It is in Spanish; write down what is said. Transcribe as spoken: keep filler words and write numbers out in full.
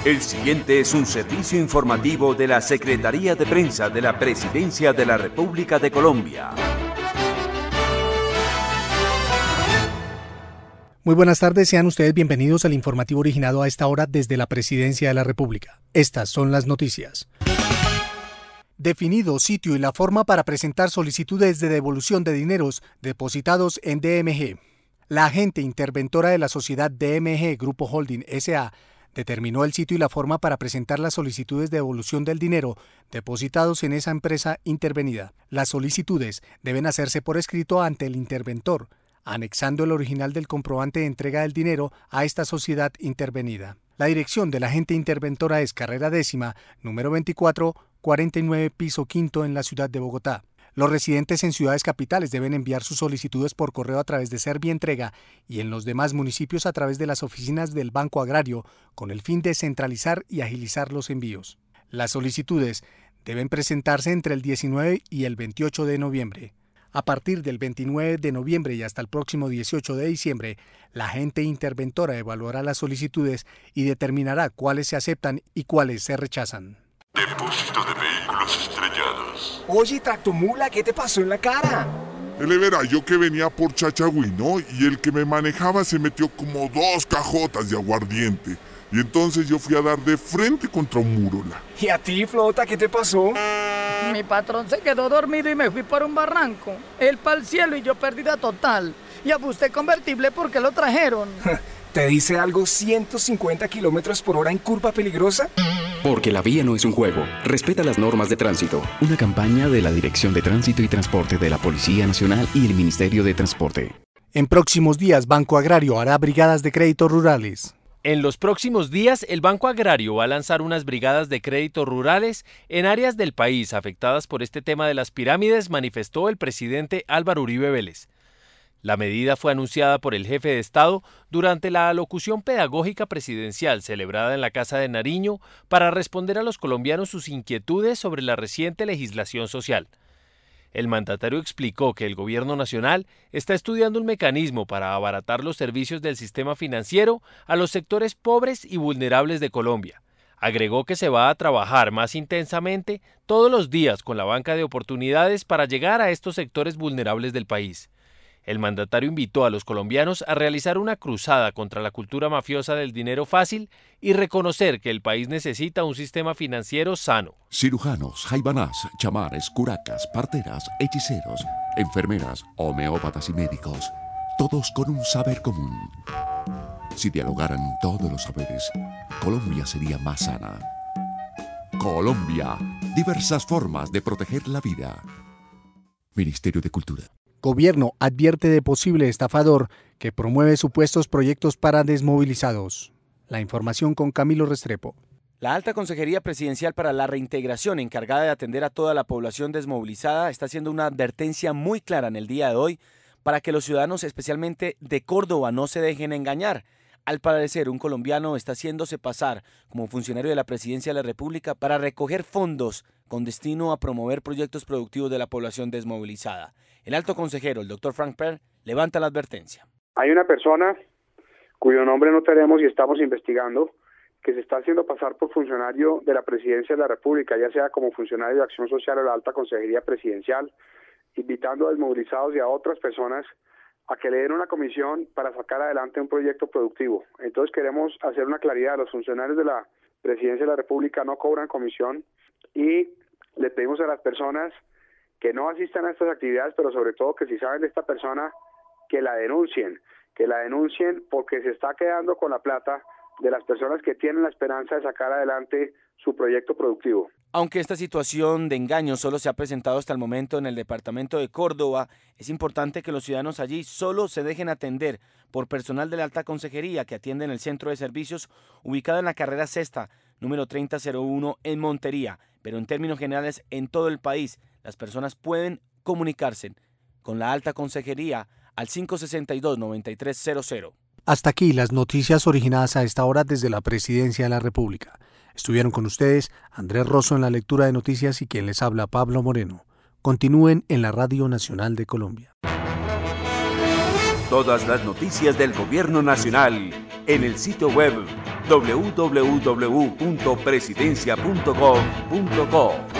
El siguiente es un servicio informativo de la Secretaría de Prensa de la Presidencia de la República de Colombia. Muy buenas tardes, sean ustedes bienvenidos al informativo originado a esta hora desde la Presidencia de la República. Estas son las noticias. Definido sitio y la forma para presentar solicitudes de devolución de dineros depositados en D M G. La agente interventora de la sociedad D M G Grupo Holding S A determinó el sitio y la forma para presentar las solicitudes de devolución del dinero depositados en esa empresa intervenida. Las solicitudes deben hacerse por escrito ante el interventor, anexando el original del comprobante de entrega del dinero a esta sociedad intervenida. La dirección de la agente interventora es Carrera Décima, número veinticuatro, cuarenta y nueve, piso quinto en la ciudad de Bogotá. Los residentes en ciudades capitales deben enviar sus solicitudes por correo a través de Servientrega y en los demás municipios a través de las oficinas del Banco Agrario con el fin de centralizar y agilizar los envíos. Las solicitudes deben presentarse entre el diecinueve y el veintiocho de noviembre. A partir del veintinueve de noviembre y hasta el próximo dieciocho de diciembre, la agente interventora evaluará las solicitudes y determinará cuáles se aceptan y cuáles se rechazan. Depósito de vehículos estrellados. Oye, Tractomula, ¿qué te pasó en la cara? Él verá, yo que venía por Chachagüí, ¿no? Y el que me manejaba se metió como dos cajotas de aguardiente. Y entonces yo fui a dar de frente contra un muro. ¿Y a ti, Flota, qué te pasó? Mi patrón se quedó dormido y me fui por un barranco. Él pa'l cielo y yo pérdida total. Y abusté convertible porque lo trajeron. ¿Te dice algo ciento cincuenta kilómetros por hora en curva peligrosa? Porque la vía no es un juego. Respeta las normas de tránsito. Una campaña de la Dirección de Tránsito y Transporte de la Policía Nacional y el Ministerio de Transporte. En próximos días, Banco Agrario hará brigadas de créditos rurales. En los próximos días, el Banco Agrario va a lanzar unas brigadas de créditos rurales en áreas del país afectadas por este tema de las pirámides, manifestó el presidente Álvaro Uribe Vélez. La medida fue anunciada por el jefe de Estado durante la alocución pedagógica presidencial celebrada en la Casa de Nariño para responder a los colombianos sus inquietudes sobre la reciente legislación social. El mandatario explicó que el gobierno nacional está estudiando un mecanismo para abaratar los servicios del sistema financiero a los sectores pobres y vulnerables de Colombia. Agregó que se va a trabajar más intensamente todos los días con la banca de oportunidades para llegar a estos sectores vulnerables del país. El mandatario invitó a los colombianos a realizar una cruzada contra la cultura mafiosa del dinero fácil y reconocer que el país necesita un sistema financiero sano. Cirujanos, jaibanás, chamanes, curacas, parteras, hechiceros, enfermeras, homeópatas y médicos, todos con un saber común. Si dialogaran todos los saberes, Colombia sería más sana. Colombia, diversas formas de proteger la vida. Ministerio de Cultura. Gobierno advierte de posible estafador que promueve supuestos proyectos para desmovilizados. La información con Camilo Restrepo. La Alta Consejería Presidencial para la Reintegración, encargada de atender a toda la población desmovilizada, está haciendo una advertencia muy clara en el día de hoy para que los ciudadanos, especialmente de Córdoba, no se dejen engañar. Al parecer, un colombiano está haciéndose pasar como funcionario de la Presidencia de la República para recoger fondos con destino a promover proyectos productivos de la población desmovilizada. El alto consejero, el doctor Frank Perl, levanta la advertencia. Hay una persona cuyo nombre no tenemos y estamos investigando que se está haciendo pasar por funcionario de la Presidencia de la República, ya sea como funcionario de Acción Social o la Alta Consejería Presidencial, invitando a desmovilizados y a otras personas a que le den una comisión para sacar adelante un proyecto productivo. Entonces queremos hacer una claridad: los funcionarios de la Presidencia de la República no cobran comisión y le pedimos a las personas que no asistan a estas actividades, pero sobre todo que si saben de esta persona, que la denuncien, que la denuncien porque se está quedando con la plata de las personas que tienen la esperanza de sacar adelante su proyecto productivo. Aunque esta situación de engaño solo se ha presentado hasta el momento en el departamento de Córdoba, es importante que los ciudadanos allí solo se dejen atender por personal de la Alta Consejería que atiende en el centro de servicios ubicado en la carrera sexta, número treinta cero uno en Montería, pero en términos generales en todo el país las personas pueden comunicarse con la Alta Consejería al cinco sesenta y dos, noventa y tres cero cero. Hasta aquí las noticias originadas a esta hora desde la Presidencia de la República. Estuvieron con ustedes Andrés Rosso en la lectura de noticias y quien les habla, Pablo Moreno. Continúen en la Radio Nacional de Colombia. Todas las noticias del Gobierno Nacional en el sitio web doble u doble u doble u punto presidencia punto gov punto co.